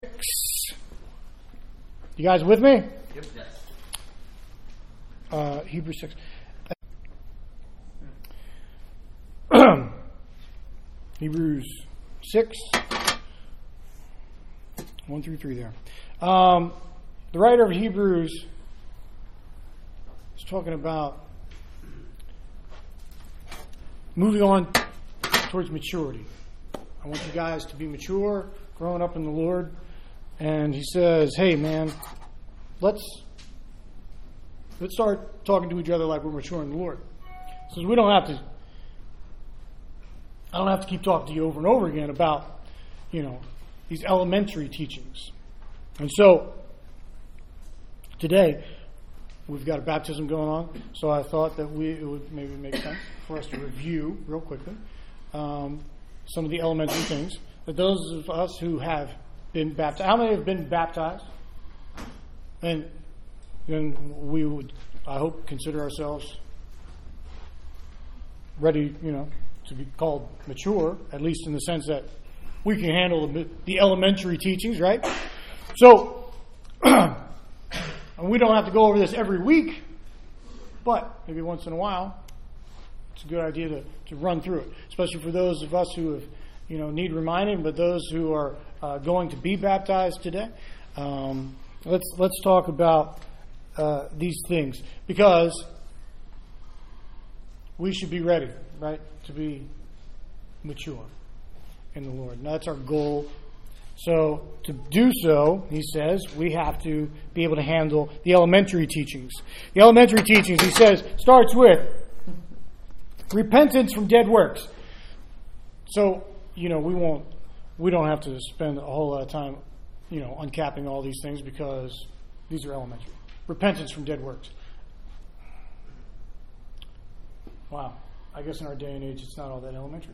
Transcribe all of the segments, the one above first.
You guys with me? Yep. Hebrews 6. Hebrews 6, 1 through 3 there. The writer of Hebrews is talking about moving on towards maturity. I want you guys to be mature, growing up in the Lord. And he says, hey, man, let's start talking to each other like we're mature in the Lord. He says, I don't have to keep talking to you over and over again about, these elementary teachings. And so, today, we've got a baptism going on. So I thought that it would maybe make sense for us to review real quickly some of the elementary things that those of us who have been baptized. How many have been baptized? And then we would, I hope, consider ourselves ready, to be called mature, at least in the sense that we can handle the elementary teachings, right? So, we don't have to go over this every week, but maybe once in a while, it's a good idea to run through it, especially for those of us who have, need reminding, but those who are going to be baptized today. Let's talk about these things, because we should be ready, right, to be mature in the Lord. And that's our goal. So to do so, he says, we have to be able to handle the elementary teachings. The elementary teachings, he says, starts with repentance from dead works. So, we don't have to spend a whole lot of time, uncapping all these things, because these are elementary. Repentance from dead works. Wow. I guess in our day and age, it's not all that elementary.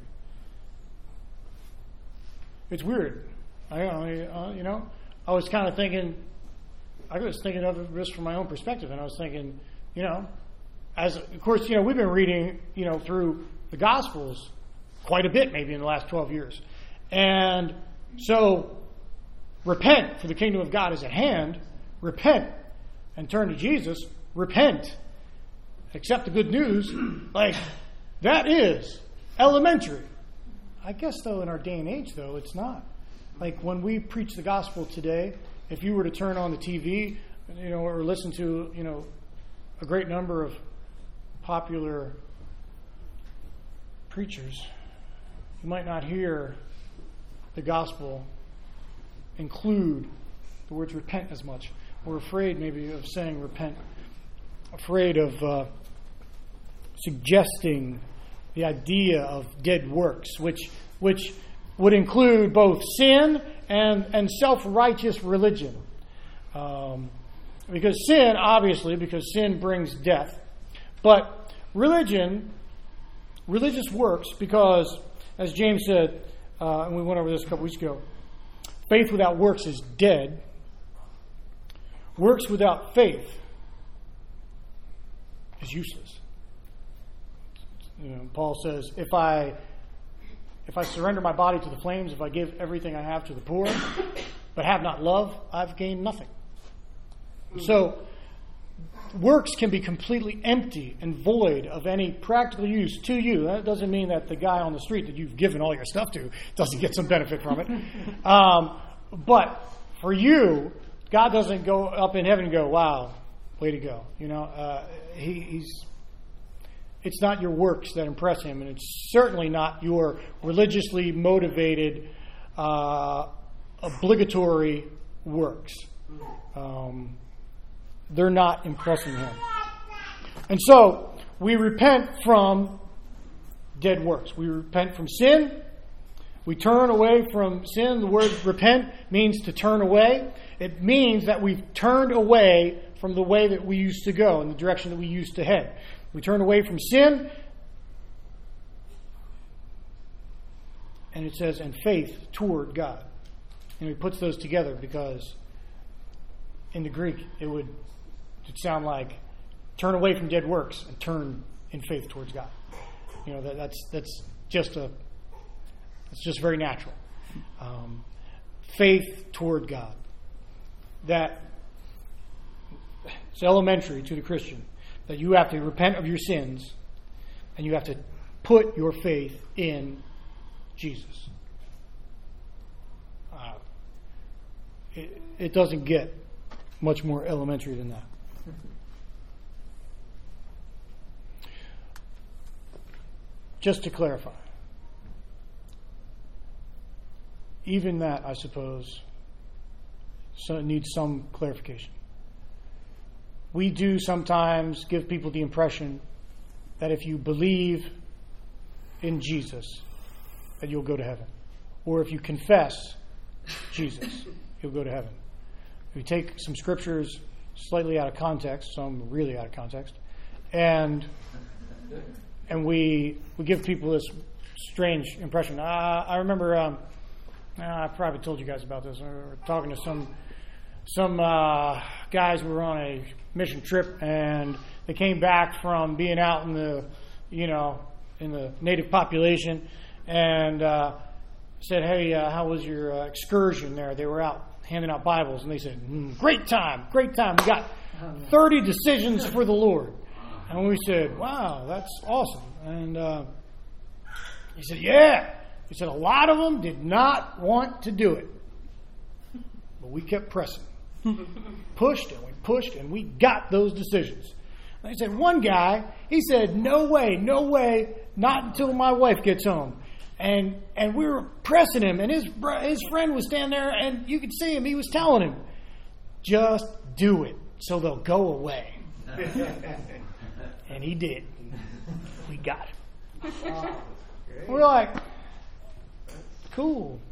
It's weird. I was kind of thinking, I was thinking of this from my own perspective, and I was thinking, of course, we've been reading, through the Gospels quite a bit, maybe in the last 12 years. And so, repent, for the kingdom of God is at hand. Repent and turn to Jesus. Repent. Accept the good news. That is elementary. I guess, though, in our day and age, though, it's not. When we preach the gospel today, if you were to turn on the TV, or listen to, a great number of popular preachers, you might not hear the gospel include the words repent as much. We're afraid maybe of saying repent, afraid of suggesting the idea of dead works, which would include both sin and self-righteous religion. Because sin brings death. But religious works, because, as James said, and we went over this a couple weeks ago, faith without works is dead. Works without faith is useless. Paul says, if I surrender my body to the flames, if I give everything I have to the poor, but have not love, I've gained nothing. So, works can be completely empty and void of any practical use to you. That doesn't mean that the guy on the street that you've given all your stuff to doesn't get some benefit from it. But for you, God doesn't go up in heaven and go, wow, way to go. It's not your works that impress him, and it's certainly not your religiously motivated, obligatory works. They're not impressing him. And so, we repent from dead works. We repent from sin. We turn away from sin. The word repent means to turn away. It means that we've turned away from the way that we used to go, in the direction that we used to head. We turn away from sin, and it says, and faith toward God. And he puts those together because in the Greek it would sound like turn away from dead works and turn in faith towards God. That's just very natural. faith toward God. That it's elementary to the Christian that you have to repent of your sins and you have to put your faith in Jesus. It doesn't get much more elementary than that. Just to clarify, even that, I suppose, needs some clarification. We do sometimes give people the impression that if you believe in Jesus, that you'll go to heaven. Or if you confess Jesus, you'll go to heaven. We take some scriptures slightly out of context, some really out of context, and we give people this strange impression. I remember, I probably told you guys about this. We were talking to some guys who were on a mission trip, and they came back from being out in the native population, and said, "Hey, how was your excursion there?" They were out handing out Bibles, and they said, "Great time. We got 30 decisions for the Lord." And we said, "Wow, that's awesome." And he said, "Yeah." He said, "A lot of them did not want to do it. But we kept pressing. Pushed and we got those decisions." And he said, one guy, he said, no way, not until my wife gets home." And we were pressing him, and his friend was standing there, and you could see him. He was telling him, "Just do it so they'll go away." And he did. We got him. We're like, cool.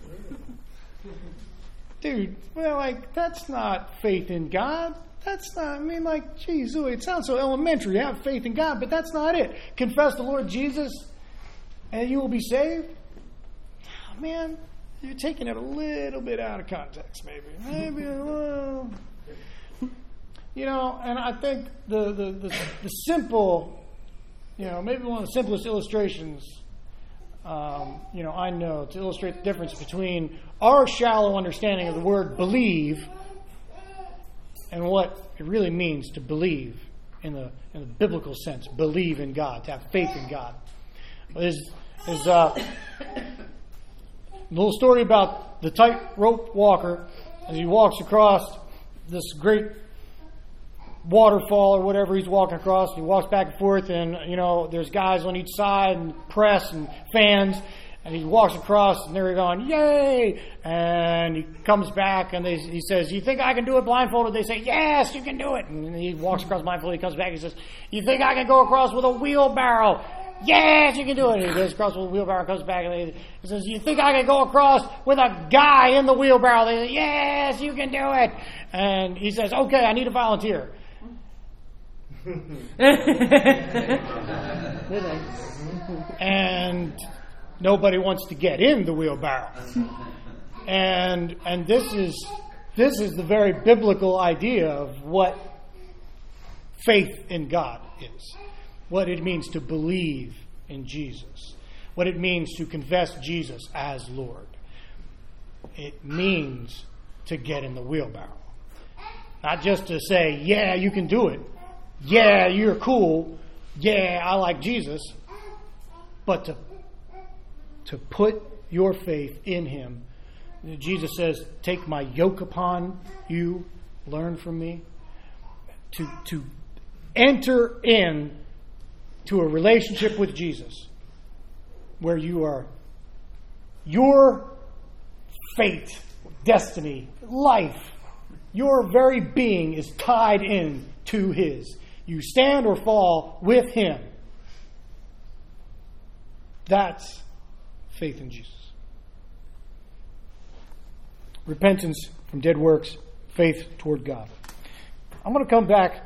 Dude, well, like, that's not faith in God. That's not, geez, it sounds so elementary to have faith in God, but that's not it. Confess the Lord Jesus and you will be saved. Oh, man, you're taking it a little bit out of context, maybe. Well, and I think the simple, maybe one of the simplest illustrations, I know to illustrate the difference between our shallow understanding of the word believe and what it really means to believe in the biblical sense, believe in God, to have faith in God. Is a little story about the tightrope walker as he walks across this great waterfall or whatever he's walking across. He walks back and forth, and there's guys on each side and press and fans, and he walks across, and they're going, "Yay!" And he comes back, and he says, "You think I can do it blindfolded?" They say, "Yes, you can do it." And he walks across blindfolded. He comes back, he says, "You think I can go across with a wheelbarrow?" "Yes, you can do it." And he goes across with a wheelbarrow, comes back, and he says, "You think I can go across with a guy in the wheelbarrow?" They say, "Yes, you can do it." And he says, "Okay, I need a volunteer." And nobody wants to get in the wheelbarrow. And this is the very biblical idea of what faith in God is. What it means to believe in Jesus. What it means to confess Jesus as Lord. It means to get in the wheelbarrow. Not just to say, "Yeah, you can do it. Yeah, you're cool. Yeah, I like Jesus." But to put your faith in Him. Jesus says, "Take my yoke upon you, learn from me." To enter in to a relationship with Jesus where your fate, destiny, life, your very being is tied in to His. You stand or fall with Him. That's faith in Jesus. Repentance from dead works, faith toward God. I'm going to come back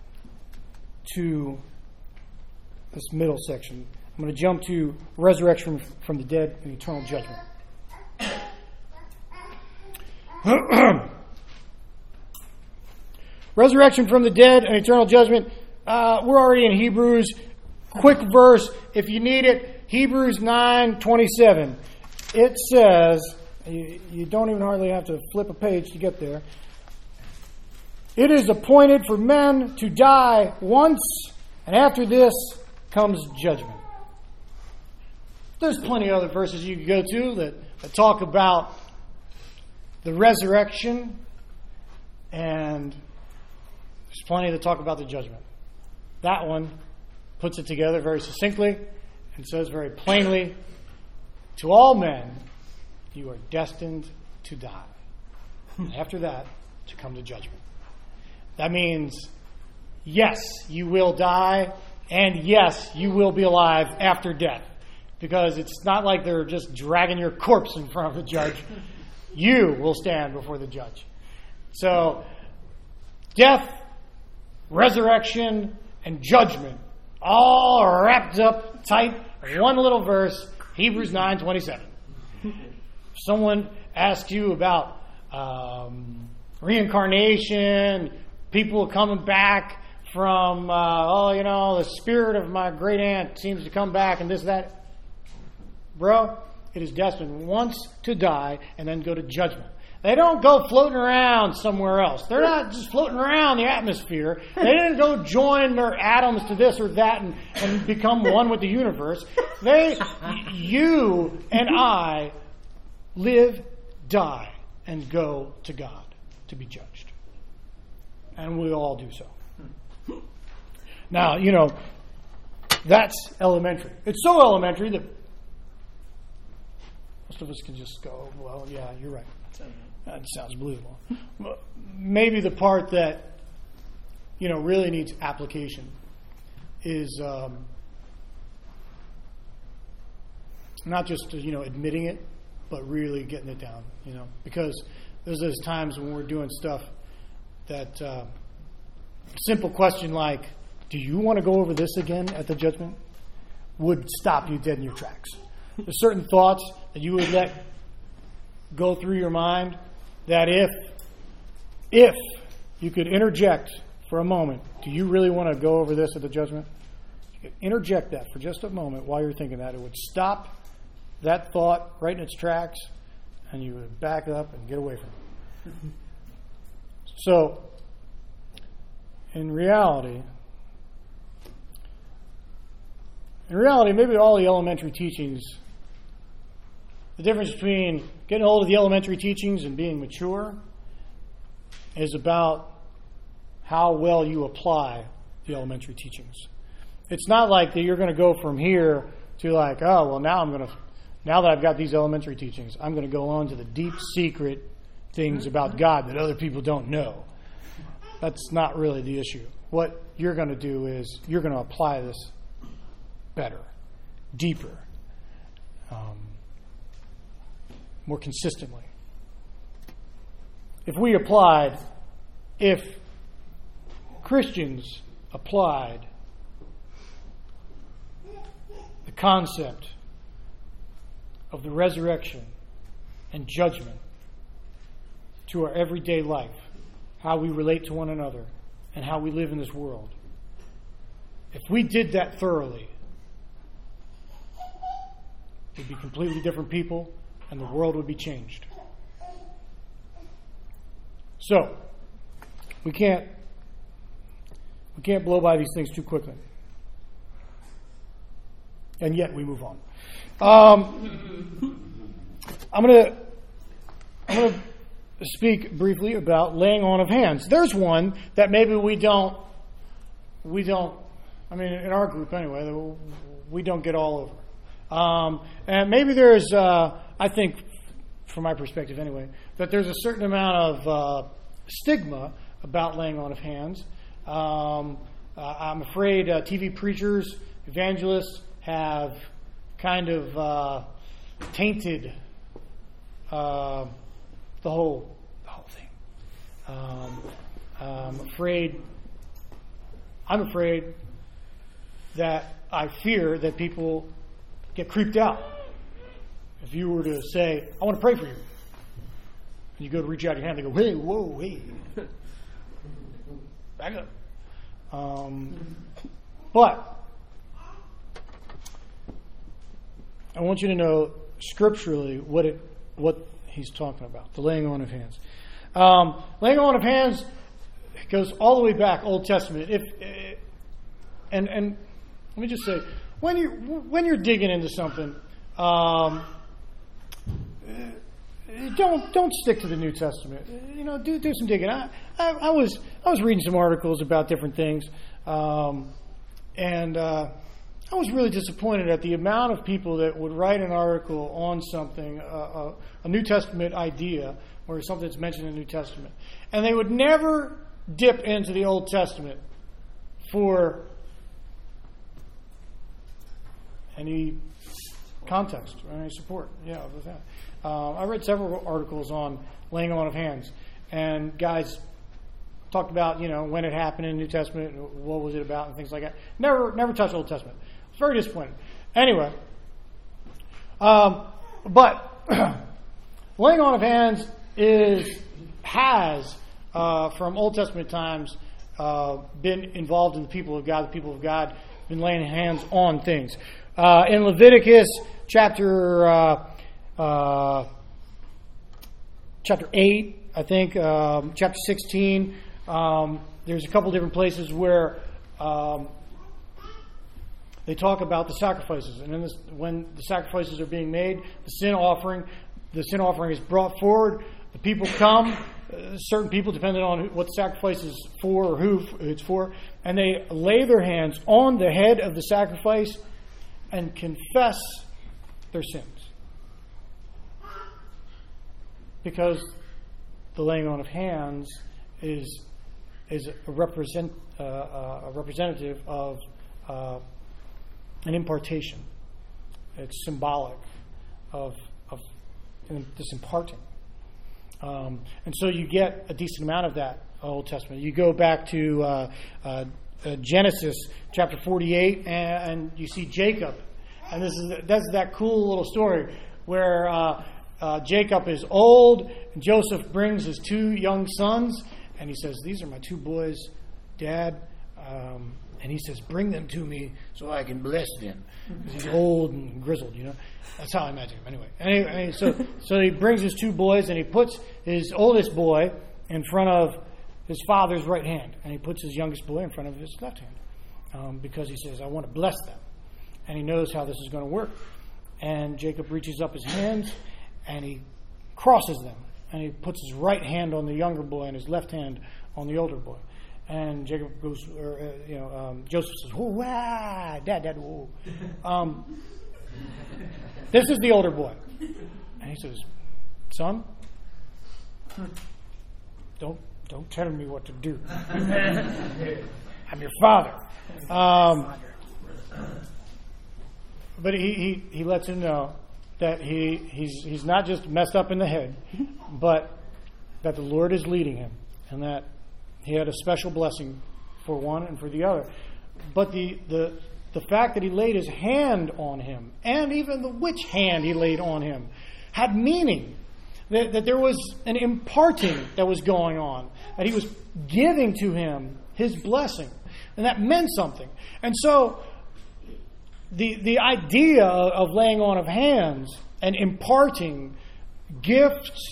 to this middle section. I'm going to jump to resurrection from the dead and eternal judgment. Resurrection from the dead and eternal judgment. We're already in Hebrews. Quick verse, if you need it. Hebrews 9:27. It says, You don't even hardly have to flip a page to get there. It is appointed for men to die once, and after this comes judgment. There's plenty of other verses you can go to that talk about the resurrection, and there's plenty that talk about the judgment. That one puts it together very succinctly and says very plainly, to all men, you are destined to die. And after that, to come to judgment. That means, yes, you will die, and yes, you will be alive after death. Because it's not like they're just dragging your corpse in front of the judge. You will stand before the judge. So, death, resurrection, and judgment, all wrapped up tight in one little verse, Hebrews 9:27. Someone asks you about reincarnation, people coming back from, the spirit of my great aunt seems to come back and this, that. Bro, it is destined once to die and then go to judgment. They don't go floating around somewhere else. They're not just floating around the atmosphere. They didn't go join their atoms to this or that and become one with the universe. You and I live, die, and go to God to be judged. And we all do so. Now, that's elementary. It's so elementary that most of us can just go, well, yeah, you're right. That sounds believable. Maybe the part that, really needs application is not just, admitting it, but really getting it down, because there's those times when we're doing stuff that a simple question like, do you want to go over this again at the judgment? Would stop you dead in your tracks. There's certain thoughts that you would let go through your mind that if you could interject for a moment, do you really want to go over this at the judgment? You could interject that for just a moment while you're thinking that. It would stop that thought right in its tracks, and you would back up and get away from it. So, in reality, maybe all the elementary teachings, the difference between getting hold of the elementary teachings and being mature is about how well you apply the elementary teachings. It's not like that you're going to go from here to like, oh, well, now that I've got these elementary teachings, I'm going to go on to the deep secret things about God that other people don't know. That's not really the issue. What you're going to do is you're going to apply this better, deeper, more consistently. If Christians applied the concept of the resurrection and judgment to our everyday life, how we relate to one another, and how we live in this world, if we did that thoroughly, we'd be completely different people, and the world would be changed. So, we can't blow by these things too quickly. And yet we move on. I'm going to speak briefly about laying on of hands. There's one that maybe we don't, I mean, in our group anyway, we don't get all over. And maybe there's, I think, from my perspective anyway, that there's a certain amount of stigma about laying on of hands. I'm afraid TV preachers, evangelists have kind of tainted the whole thing. I'm afraid that I fear that people get creeped out. If you were to say, I want to pray for you, and you go to reach out your hand, they go, hey, whoa, hey. Back up. But I want you to know scripturally what he's talking about, the laying on of hands. Laying on of hands goes all the way back, Old Testament. And let me just say, when you're digging into something, don't stick to the New Testament. Do some digging. I was reading some articles about different things, and I was really disappointed at the amount of people that would write an article on something, a New Testament idea, or something that's mentioned in the New Testament, and they would never dip into the Old Testament for any context or any support. Yeah, with that. I read several articles on laying on of hands, and guys talked about when it happened in the New Testament, and what was it about, and things like that. Never touched Old Testament. It's very disappointing. Anyway, but laying on of hands has from Old Testament times been involved in the people of God. The people of God have been laying hands on things. In Leviticus chapter 8, I think, chapter 16, there's a couple different places where they talk about the sacrifices. And then when the sacrifices are being made, the sin offering is brought forward. The people come, certain people, depending on what the sacrifice is for or who it's for, and they lay their hands on the head of the sacrifice and confess their sins. Because the laying on of hands is a representative of an impartation. It's symbolic of this imparting. And so you get a decent amount of that Old Testament. You go back to Genesis chapter 48, and you see Jacob. And that's that cool little story where Jacob is old, and Joseph brings his two young sons, and he says, "These are my two boys, Dad." And he says, "Bring them to me so I can bless them." Because he's old and grizzled, That's how I imagine him. Anyway, so he brings his two boys, and he puts his oldest boy in front of his father's right hand, and he puts his youngest boy in front of his left hand, because he says, "I want to bless them." And he knows how this is going to work. And Jacob reaches up his hands, and he crosses them, and he puts his right hand on the younger boy and his left hand on the older boy. And Jacob goes, Joseph says, "Oh, Dad, whoa." This is the older boy. And he says, "Son, don't tell me what to do. I'm your father." But he lets him know that he's not just messed up in the head, but that the Lord is leading him, and that he had a special blessing for one and for the other. But the fact that he laid his hand on him, and even which hand he laid on him, had meaning. That there was an imparting that was going on. That he was giving to him his blessing. And that meant something. And so the idea of laying on of hands and imparting gifts,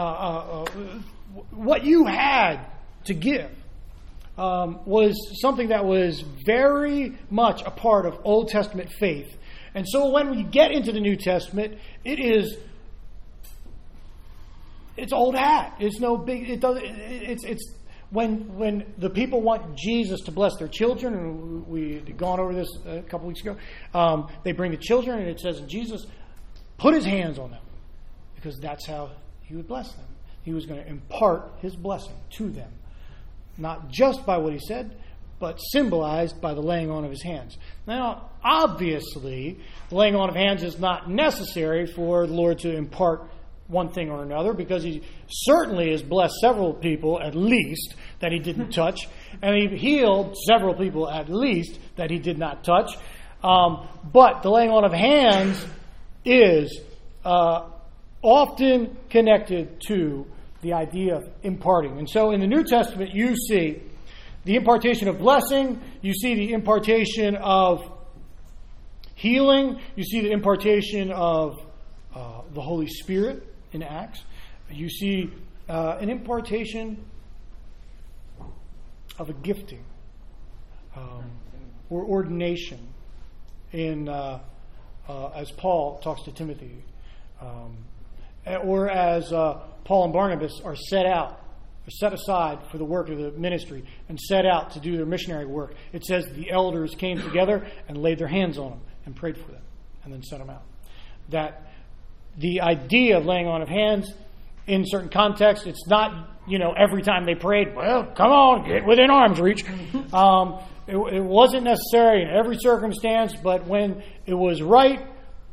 what you had to give, was something that was very much a part of Old Testament faith. And so when we get into the New Testament, it's old hat. It's no big. It's when the people want Jesus to bless their children, and we'd gone over this a couple weeks ago. They bring the children, and it says, Jesus put his hands on them, because that's how he would bless them. He was going to impart his blessing to them, not just by what he said, but symbolized by the laying on of his hands. Now, obviously, the laying on of hands is not necessary for the Lord to impart one thing or another, because he certainly has blessed several people at least that he didn't touch, and he healed several people at least that he did not touch. But the laying on of hands is often connected to the idea of imparting. And so in the New Testament, you see the impartation of blessing, you see the impartation of healing, you see the impartation of the Holy Spirit in Acts. You see an impartation of a gifting or ordination in as Paul talks to Timothy, or as Paul and Barnabas are set aside for the work of the ministry and set out to do their missionary work. It says the elders came together and laid their hands on them and prayed for them and then sent them out. That the idea of laying on of hands in certain contexts, it's not, every time they prayed, well, come on, get within arm's reach. It wasn't necessary in every circumstance, but when it was right,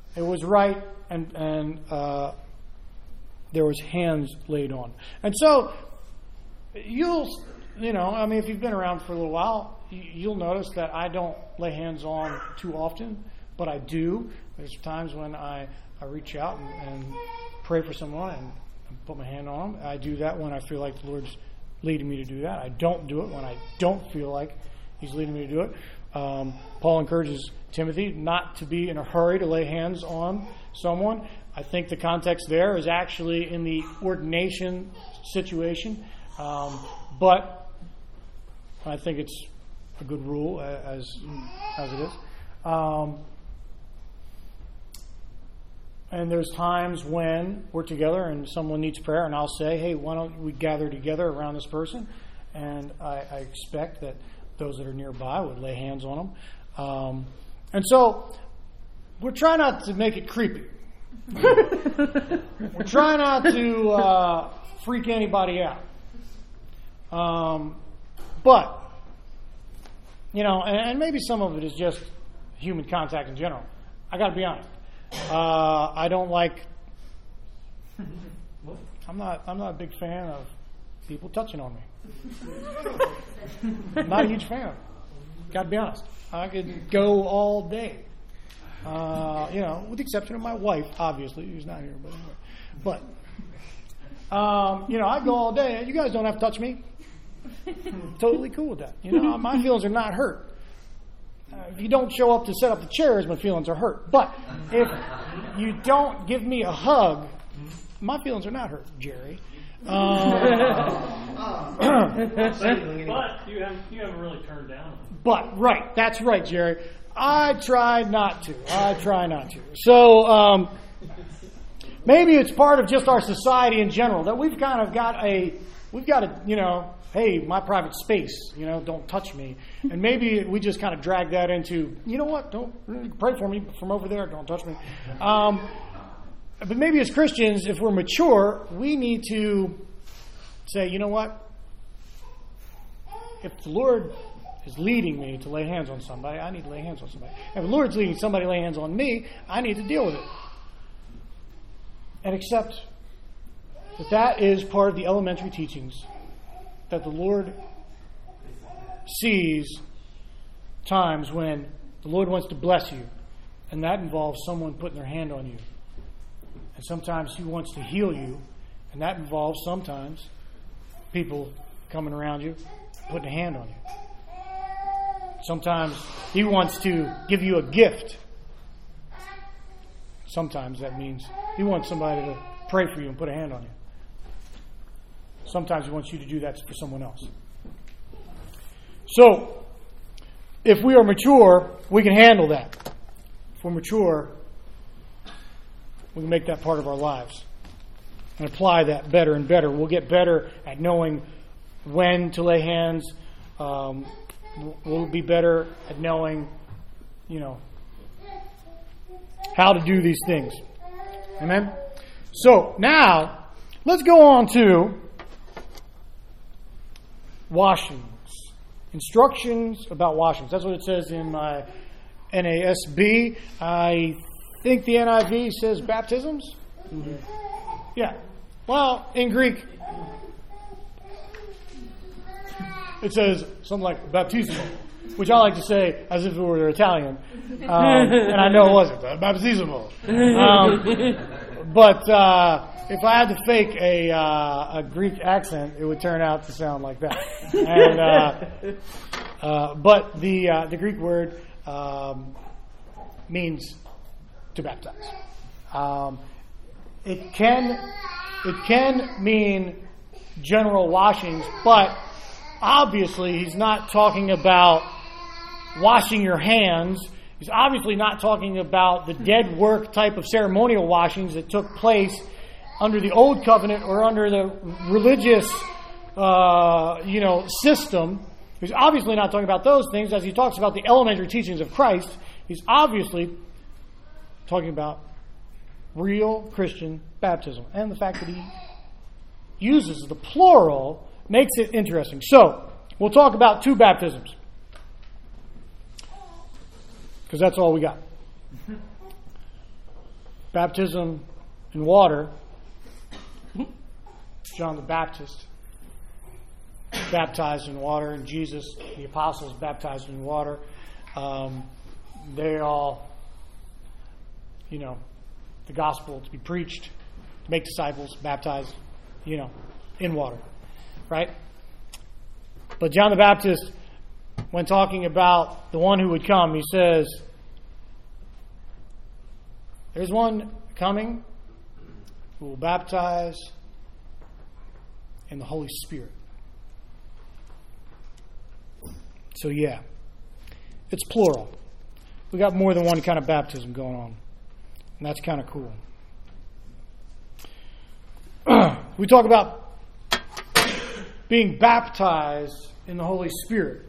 and there was hands laid on. And so, if you've been around for a little while, you'll notice that I don't lay hands on too often, but I do. There's times when I reach out and pray for someone and put my hand on them. I do that when I feel like the Lord's leading me to do that. I don't do it when I don't feel like He's leading me to do it. Paul encourages Timothy not to be in a hurry to lay hands on someone. I think the context there is actually in the ordination situation, but I think it's a good rule as it is. And there's times when we're together and someone needs prayer, and I'll say, hey, why don't we gather together around this person? And I expect that those that are nearby would lay hands on them. And so we're trying not to make it creepy. We're trying not to freak anybody out. But, and maybe some of it is just human contact in general. I got to be honest. I don't like. I'm not a big fan of people touching on me. I'm not a huge fan. Got to be honest. I could go all day. With the exception of my wife, obviously, who's not here, but anyway. But I go all day. You guys don't have to touch me. Totally cool with that. My feelings are not hurt. If you don't show up to set up the chairs, my feelings are hurt. But if you don't give me a hug, my feelings are not hurt, Jerry. But you haven't really turned down. But, right, that's right, Jerry. I try not to. So, maybe it's part of just our society in general that we've got a, hey, my private space, don't touch me. And maybe we just kind of drag that into, don't pray for me from over there, don't touch me. But maybe as Christians, if we're mature, we need to say, you know what? If the Lord is leading me to lay hands on somebody, I need to lay hands on somebody. If the Lord's leading somebody to lay hands on me, I need to deal with it. And accept that is part of the elementary teachings that the Lord sees times when the Lord wants to bless you, and that involves someone putting their hand on you. And sometimes He wants to heal you, and that involves sometimes people coming around you, putting a hand on you. Sometimes He wants to give you a gift. Sometimes that means He wants somebody to pray for you and put a hand on you. Sometimes He wants you to do that for someone else. So, if we are mature, we can handle that. If we're mature, we can make that part of our lives and apply that better and better. We'll get better at knowing when to lay hands. We'll be better at knowing, how to do these things. Amen? So, now, let's go on to washings. Instructions about washings. That's what it says in my NASB. I think the NIV says baptisms. Mm-hmm. Yeah. Well, in Greek, it says something like baptismo, which I like to say as if it were Italian. And I know it wasn't. Baptismo. But if I had to fake a Greek accent, it would turn out to sound like that. And but the Greek word means to baptize. It can It can mean general washings, but obviously he's not talking about washing your hands. He's obviously not talking about the dead work type of ceremonial washings that took place under the Old Covenant or under the religious, system. He's obviously not talking about those things. As he talks about the elementary teachings of Christ, he's obviously talking about real Christian baptism. And the fact that he uses the plural makes it interesting. So, we'll talk about 2 baptisms, because that's all we got. Baptism in water. John the Baptist baptized in water, and Jesus, the apostles, baptized in water. They all, the gospel to be preached, to make disciples, baptized, in water. Right? But John the Baptist, when talking about the one who would come, he says, there's one coming who will baptize in the Holy Spirit. So yeah, it's plural. We got more than one kind of baptism going on. And that's kind of cool. We talk about being baptized in the Holy Spirit.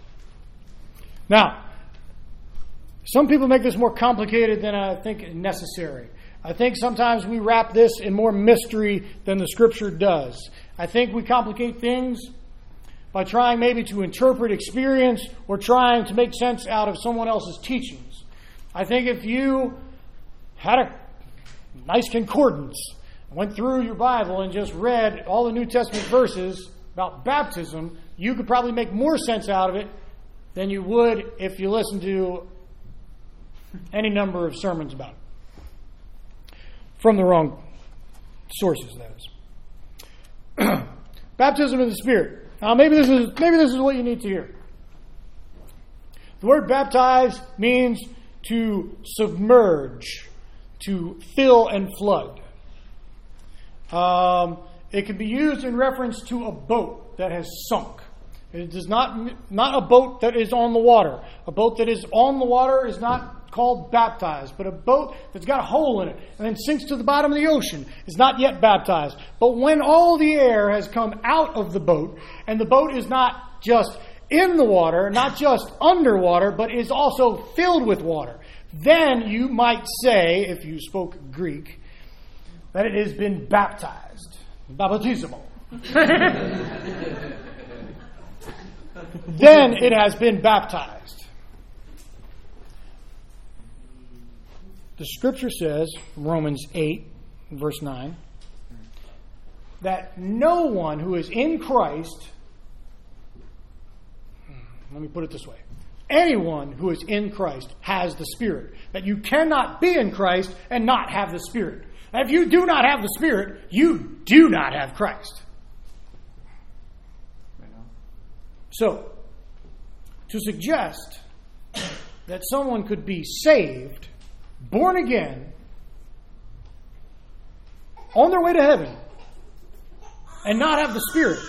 Now, some people make this more complicated than I think necessary. I think sometimes we wrap this in more mystery than the Scripture does. I think we complicate things by trying maybe to interpret experience or trying to make sense out of someone else's teachings. I think if you had a nice concordance, went through your Bible and just read all the New Testament verses about baptism, you could probably make more sense out of it than you would if you listened to any number of sermons about it. From the wrong sources, that is. Baptism in the Spirit. Now, maybe this is what you need to hear. The word baptize means to submerge, to fill and flood. It can be used in reference to a boat that has sunk. It is not a boat that is on the water. A boat that is on the water is not called baptized, but a boat that's got a hole in it and then sinks to the bottom of the ocean is not yet baptized. But when all the air has come out of the boat, and the boat is not just in the water, not just underwater, but is also filled with water, then you might say, if you spoke Greek, that it has been baptized. Baptismo. Then it has been baptized. The Scripture says, Romans 8, verse 9, that no one who is in Christ, let me put it this way, anyone who is in Christ has the Spirit. That you cannot be in Christ and not have the Spirit. And if you do not have the Spirit, you do not have Christ. So, to suggest that someone could be saved, born again, on their way to heaven, and not have the Spirit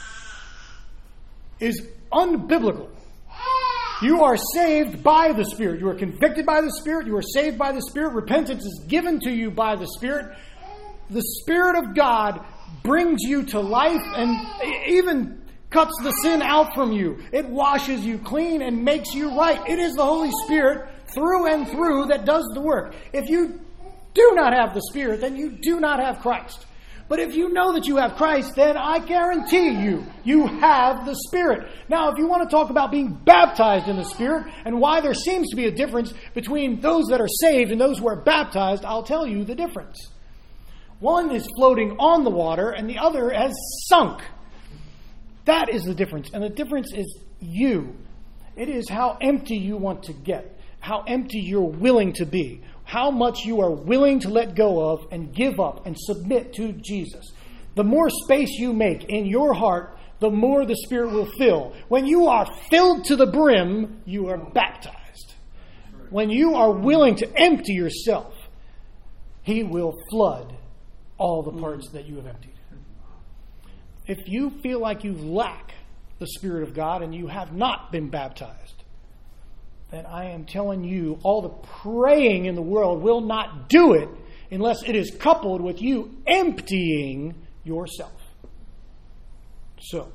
is unbiblical. You are saved by the Spirit. You are convicted by the Spirit. You are saved by the Spirit. Repentance is given to you by the Spirit. The Spirit of God brings you to life and even cuts the sin out from you. It washes you clean and makes you right. It is the Holy Spirit through and through that does the work. If you do not have the Spirit, then you do not have Christ. But if you know that you have Christ, then I guarantee you have the Spirit. Now, if you want to talk about being baptized in the Spirit and why there seems to be a difference between those that are saved and those who are baptized, I'll tell you the difference. One is floating on the water and the other has sunk. That is the difference. And the difference is you. It is how empty you want to get, how empty you're willing to be, how much you are willing to let go of and give up and submit to Jesus. The more space you make in your heart, the more the Spirit will fill. When you are filled to the brim, you are baptized. When you are willing to empty yourself, He will flood all the parts that you have emptied. If you feel like you lack the Spirit of God and you have not been baptized, then I am telling you, all the praying in the world will not do it unless it is coupled with you emptying yourself. So,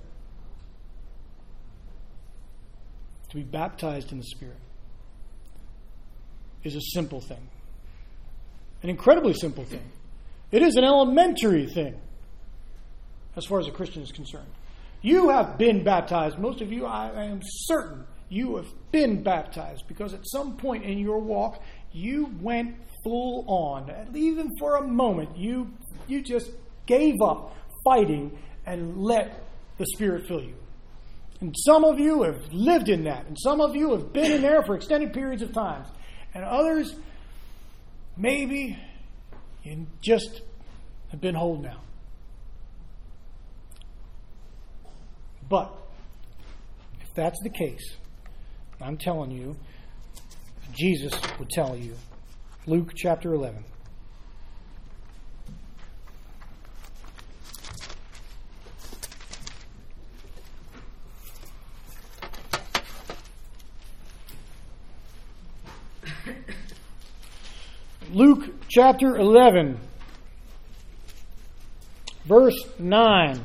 to be baptized in the Spirit is a simple thing. An incredibly simple thing. It is an elementary thing as far as a Christian is concerned. You have been baptized. Most of you, I am certain, you have been baptized because at some point in your walk, you went full on. Even for a moment, you just gave up fighting and let the Spirit fill you. And some of you have lived in that. And some of you have been in there for extended periods of time. And others, maybe you just have been holding out. But if that's the case, I'm telling you, Jesus would tell you. Luke chapter 11. Luke chapter 11, verse 9.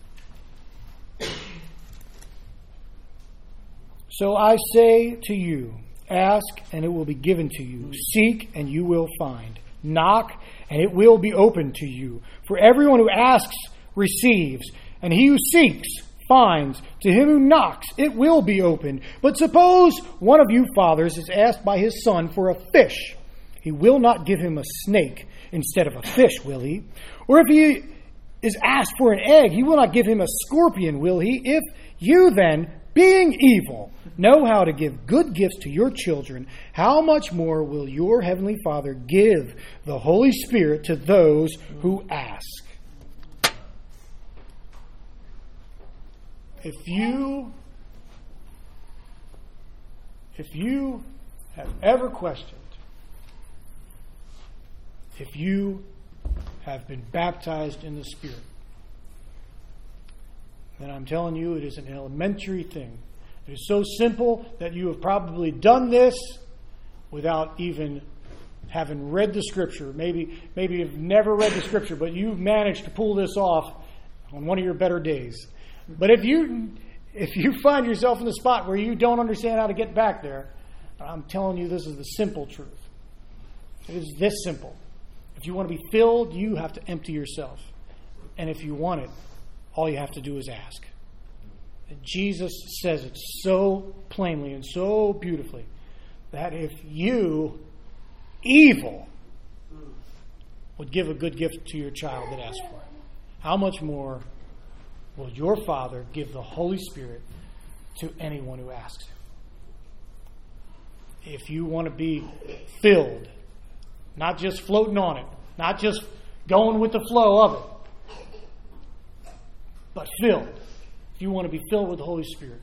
So I say to you, ask and it will be given to you. Seek and you will find. Knock and it will be opened to you. For everyone who asks receives, and he who seeks finds. To him who knocks it will be opened. But suppose one of you fathers is asked by his son for a fish. He will not give him a snake instead of a fish, will he? Or if he is asked for an egg, he will not give him a scorpion, will he? If you then, being evil, know how to give good gifts to your children, how much more will your heavenly Father give the Holy Spirit to those who ask? If you have ever questioned, if you have been baptized in the Spirit, then I'm telling you it is an elementary thing. It is so simple that you have probably done this without even having read the Scripture. Maybe you've never read the Scripture, but you've managed to pull this off on one of your better days. But if you find yourself in the spot where you don't understand how to get back there, I'm telling you this is the simple truth. It is this simple. If you want to be filled, you have to empty yourself. And if you want it, all you have to do is ask. And Jesus says it so plainly and so beautifully that if you, evil, would give a good gift to your child that asks for it, how much more will your Father give the Holy Spirit to anyone who asks him? If you want to be filled, not just floating on it, not just going with the flow of it, but filled. If you want to be filled with the Holy Spirit,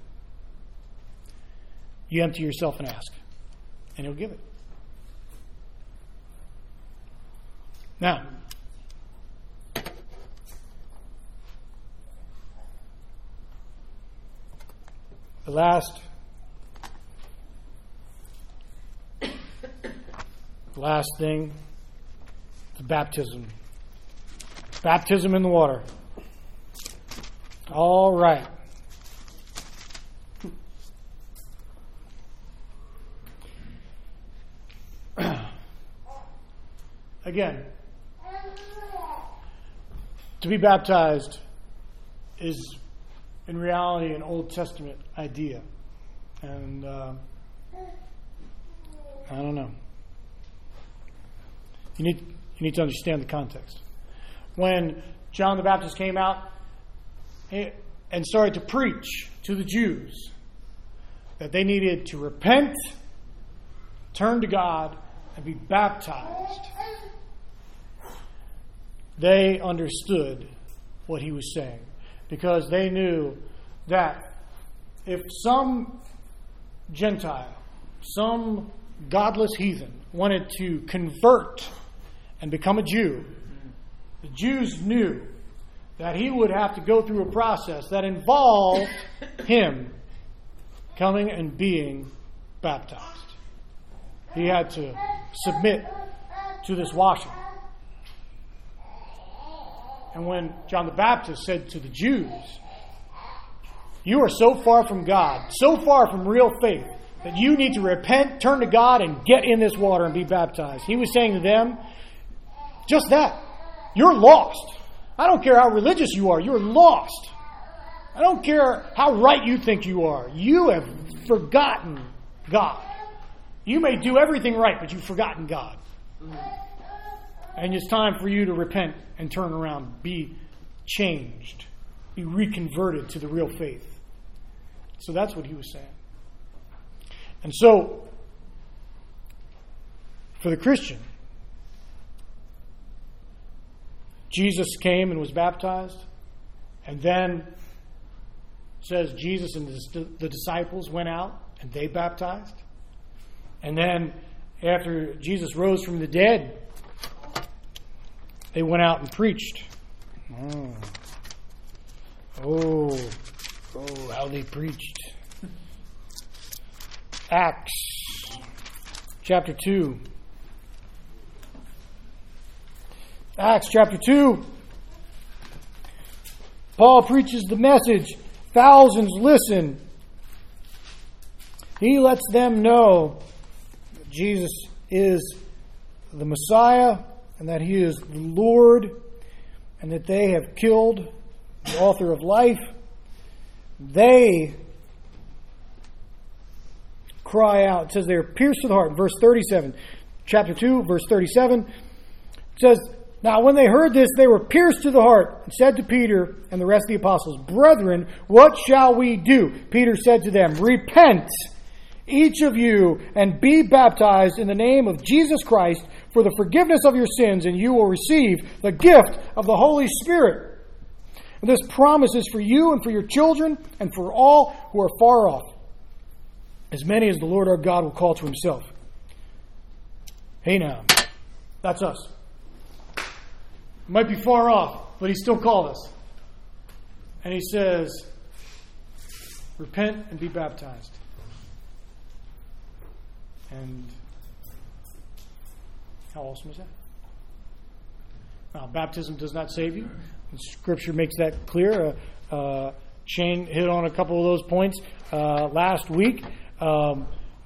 you empty yourself and ask, and He'll give it. Now, the last thing, the baptism. Baptism in the water. All right. Again, to be baptized is in reality an Old Testament idea. And I don't know. You need to understand the context. When John the Baptist came out and started to preach to the Jews that they needed to repent, turn to God, and be baptized, they understood what he was saying, because they knew that if some Gentile, some godless heathen wanted to convert and become a Jew, the Jews knew that he would have to go through a process that involved him coming and being baptized. He had to submit to this washing. And when John the Baptist said to the Jews, "You are so far from God, so far from real faith, that you need to repent, turn to God, and get in this water and be baptized," he was saying to them, just that. You're lost. I don't care how religious you are. You're lost. I don't care how right you think you are. You have forgotten God. You may do everything right, but you've forgotten God. And it's time for you to repent and turn around. Be changed. Be reconverted to the real faith. So that's what he was saying. And so, for the Christian, Jesus came and was baptized, and then says Jesus and the disciples went out and they baptized. And then after Jesus rose from the dead, they went out and preached. Oh, how they preached. Acts chapter 2. Acts chapter 2. Paul preaches the message. Thousands listen. He lets them know that Jesus is the Messiah and that he is the Lord and that they have killed the author of life. They cry out. It says they are pierced to the heart. Verse 37. Chapter 2, verse 37. It says, "Now when they heard this, they were pierced to the heart and said to Peter and the rest of the apostles, 'Brethren, what shall we do?' Peter said to them, 'Repent, each of you, and be baptized in the name of Jesus Christ for the forgiveness of your sins, and you will receive the gift of the Holy Spirit. And this promise is for you and for your children and for all who are far off, as many as the Lord our God will call to himself.'" Hey now, that's us. Might be far off, but he still called us. And he says, repent and be baptized. And how awesome is that? Now, baptism does not save you. Scripture makes that clear. Shane hit on a couple of those points last week. Paul,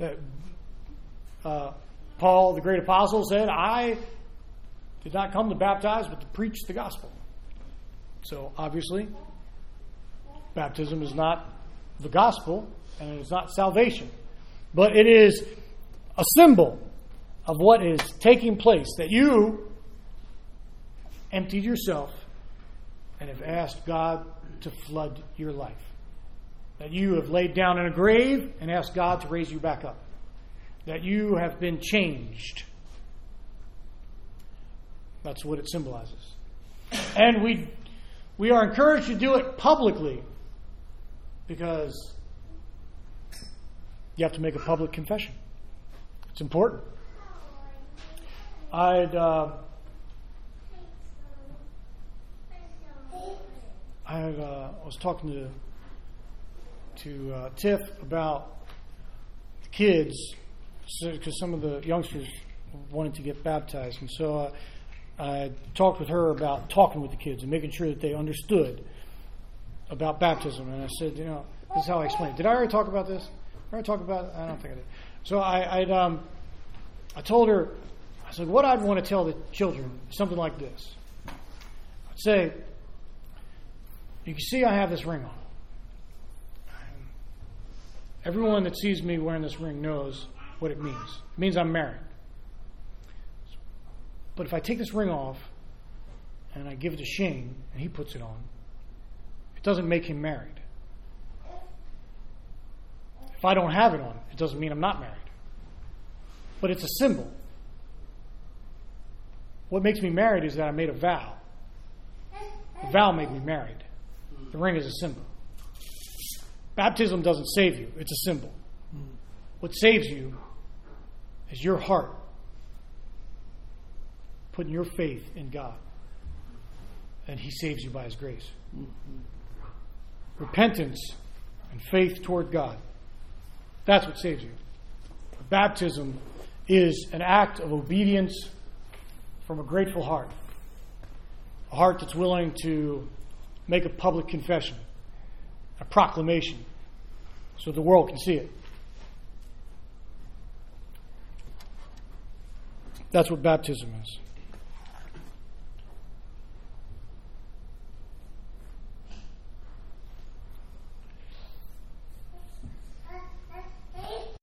the great apostle, said, "I did not come to baptize, but to preach the gospel." So, obviously, baptism is not the gospel, and it is not salvation. But it is a symbol of what is taking place, that you emptied yourself and have asked God to flood your life. That you have laid down in a grave and asked God to raise you back up. That you have been changed. That's what it symbolizes. And we are encouraged to do it publicly because you have to make a public confession. It's important. I was talking to Tiff about the kids, because some of the youngsters wanted to get baptized, and so I talked with her about talking with the kids and making sure that they understood about baptism. And I said, this is how I explain it. Did I already talk about this? Did I already talk about it? I don't think I did. So I told her, I said, what I'd want to tell the children is something like this. I'd say, you can see I have this ring on. Everyone that sees me wearing this ring knows what it means. It means I'm married. But if I take this ring off and I give it to Shane and he puts it on, it doesn't make him married. If I don't have it on, it doesn't mean I'm not married. But it's a symbol. What makes me married is that I made a vow. The vow made me married. The ring is a symbol. Baptism doesn't save you. It's a symbol. What saves you is your heart putting your faith in God. and He saves you by His grace. Repentance and faith toward God. That's what saves you. Baptism is an act of obedience from a grateful heart. A heart that's willing to make a public confession, a proclamation, so the world can see it. That's what baptism is.